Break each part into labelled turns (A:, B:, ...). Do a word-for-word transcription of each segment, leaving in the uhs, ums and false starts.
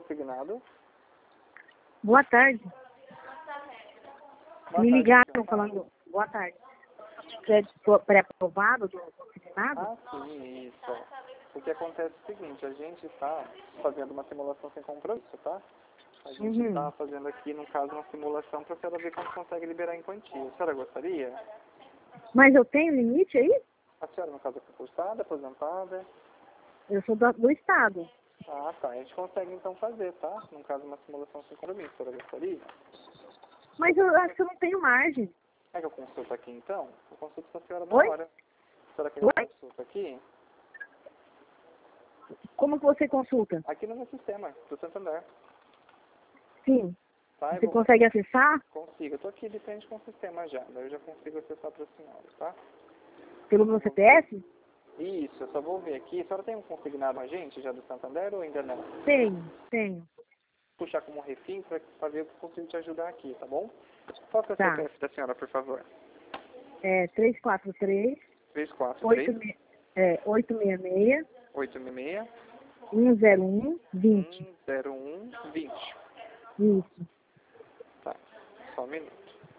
A: consignado?
B: Boa tarde.
A: Boa
B: Me
A: tarde,
B: ligaram
A: senhor.
B: falando, boa tarde. Crédito pré-aprovado do consignado?
A: Ah, sim, isso. O que acontece é o seguinte, a gente está fazendo uma simulação sem compromisso, tá? A gente está
B: Uhum.
A: fazendo aqui, no caso, uma simulação para a senhora ver como consegue liberar em quantia. A senhora gostaria?
B: Mas eu tenho limite aí?
A: A senhora, no caso, é concursada, aposentada?
B: Eu sou do, do Estado.
A: Ah, tá. A gente consegue, então, fazer, tá? No caso, uma simulação sem compromisso. A senhora gostaria?
B: Mas eu acho que eu não tenho margem.
A: É que eu consulto aqui, então? Eu consulto com a senhora na
B: Oi?
A: hora. A senhora quer que eu
B: Oi?
A: consulto aqui?
B: Como que você consulta?
A: Aqui no meu sistema, do Santander.
B: Sim.
A: Tá? Eu
B: Você
A: vou...
B: consegue acessar
A: Consigo. Eu tô aqui de frente com o sistema já. Daí eu já consigo acessar para a senhora, tá?
B: pelo meu C P F?
A: Isso, eu só vou ver aqui. A senhora tem um consignado agente já do Santander ou ainda não?
B: Tenho, tenho.
A: Puxar como refim para ver se eu consigo te ajudar aqui, tá bom? Qual que é o
B: Tá.
A: C P F da senhora, por favor?
B: É três quatro três,
A: três quatro
B: oito
A: três,
B: é, oito seis seis,
A: oito seis seis,
B: um zero um, vinte.
A: um zero um, vinte.
B: Isso.
A: Tá, só um minuto.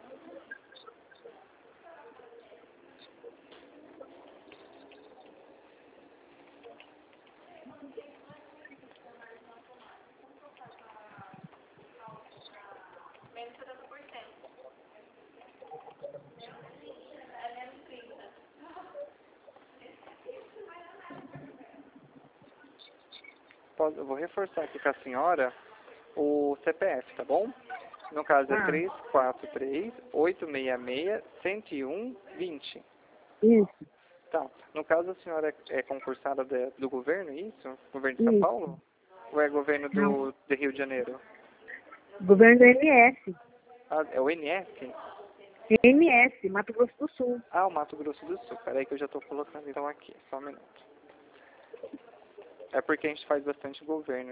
A: Pode- Eu vou reforçar aqui com a senhora o C P F, tá bom? No caso é
B: Ah,
A: três quatro três, oito seis seis, cento e um, vinte.
B: isso,
A: Tá. No caso, a senhora é concursada de- do governo, é isso? Governo de São
B: isso.
A: Paulo? Ou é governo
B: Não.
A: do, de Rio de Janeiro?
B: Governo do M S.
A: Ah, é o N S?
B: M S, Mato Grosso do Sul.
A: Ah, o Mato Grosso do Sul. Peraí que eu já estou colocando então aqui. Só um minuto. É porque a gente faz bastante governo.